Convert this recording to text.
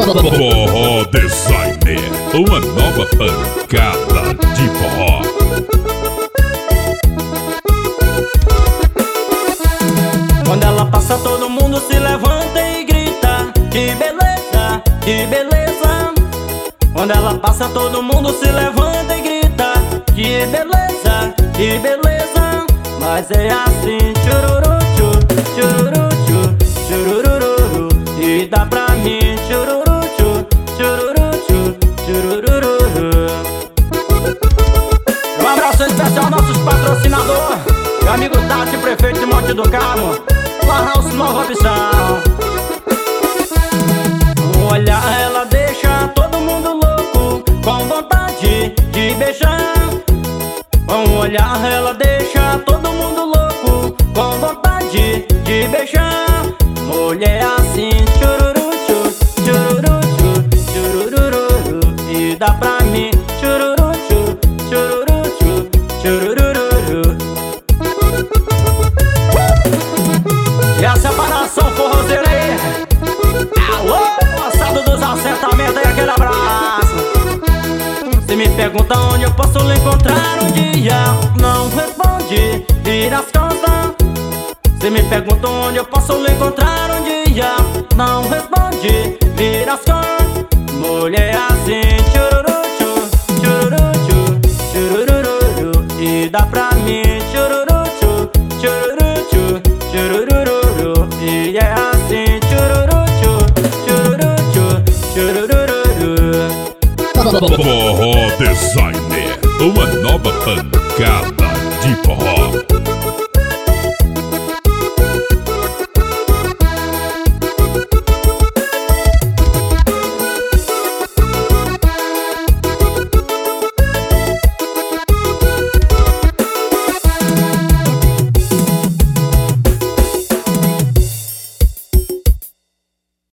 Forró Designer, uma nova pancada de forró. Quando ela passa todo mundo se levanta e grita: que beleza, que beleza. Quando ela passa todo mundo se levanta e grita: que beleza, que beleza. Mas é assim, chururu, chururu, chururu, e dá pra mim, chururu, chururu, chururu. Um abraço especial aos nossos patrocinadores, meu amigo Tati, prefeito de Monte do Carmo, La House Nova Opção. Um olhar ela deixa todo mundo louco, com vontade de beijar. Um olhar ela deixa todo mundo louco, com vontade de beijar. Mulher assim, chururu, chururu, chururu, e dá pra mim, chururu, chururu, chururu. E a separação forrozeira aí. Alô, passado dos assentamentos aí, aquele abraço. Se me pergunta onde eu posso lhe encontrar um dia, não responde, vira as costas. Se me pergunta onde eu posso lhe encontrar um dia, não responde, vira as costas. Mulher assim, chururu, chururu, chururu, e dá pra mim, chururu, chururu, chururu, e é assim, chururu, chururu, chururu. Forró Designer, uma nova pancada de forró.